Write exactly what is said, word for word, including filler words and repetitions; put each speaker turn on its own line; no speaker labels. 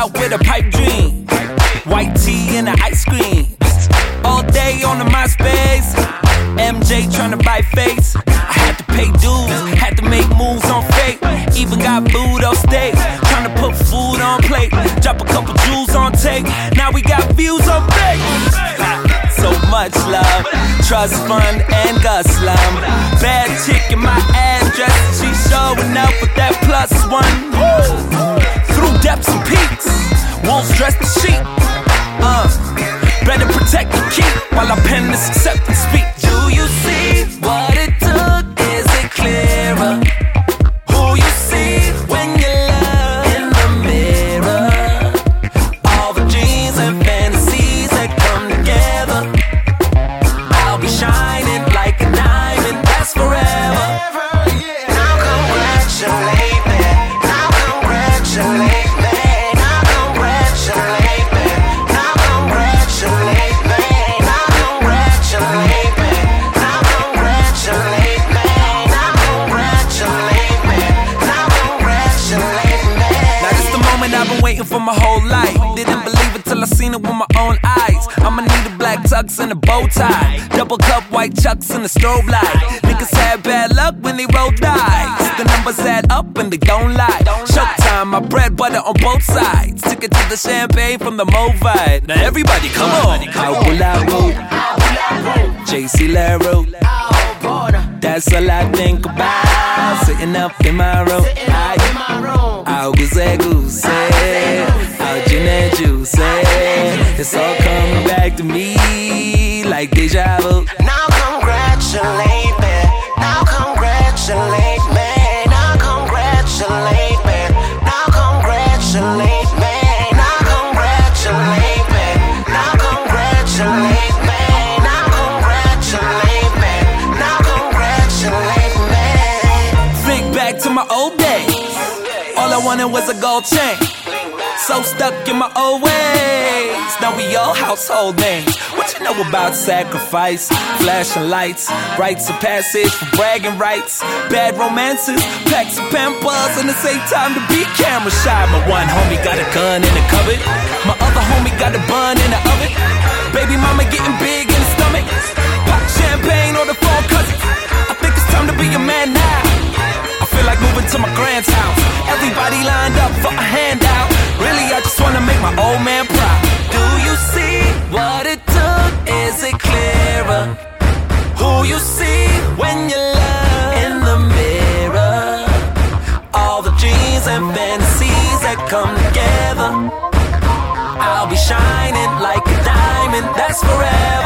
out with a pipe dream, white tea and an ice cream. All day on the MySpace, M J tryna buy face. I had to pay dues, had to make moves on fate. Even got booed off stage, tryna put food on plate. Drop a couple jewels on tape, now we got views on fake. So much love, trust fund and Gus Slum. Bad chick in my address, she showing up with that plus one. Woo! Through depths and peaks, wolves dress the sheep. Uh, better protect the keep while I pen this acceptance speech. Do you see what it took? Is it clearer? Who you see when you look in the mirror? All the dreams and fantasies that come together. I'll be shining like a diamond, that's forever.
Now congratulate me. Now congratulate me. Now congratulate me. Now congratulate me. Now congratulate me. Now congratulate me. Now congratulate me. Now congratulate me.
Now this the moment I've been waiting for my whole life. Didn't believe it till I seen it with my own eyes. I'ma need a black tux and a bow tie, double cup white chucks and a strobe light. Niggas had bad luck when they rolled dice. The numbers add up and they don't lie. Showtime, my bread butter on both sides. Took it to the champagne from the Movite. Now everybody, come on. How will I roll? J C Laro. That's all I think about. Sitting up in my room. Algo cego, say. Algo juice, it's all coming back to me like deja vu.
Now congratulate me. Now congratulate me. Now congratulate me. Now congratulate me. Now congratulate me. Now congratulate me. Now congratulate me. Now congratulate me.
Think back to my old days. All I wanted was a gold chain. So stuck in my old ways. Now we all household names. What you know about sacrifice? Flashing lights, rites of passage for bragging rights. Bad romances, packs of pampers, and it's ain't time to be camera shy. My one homie got a gun in the cupboard. My other homie got a bun in the oven. Baby mama getting big in the stomach. Pop champagne or the phone cousins. I think it's time to be a man now. I feel like moving to my grand's house. Everybody lined up for a handout. Really, I just wanna make my old man proud. Do you see what it took? Is it clearer? Who you see when you look in the mirror? All the dreams and fantasies that come together. I'll be shining like a diamond, that's forever.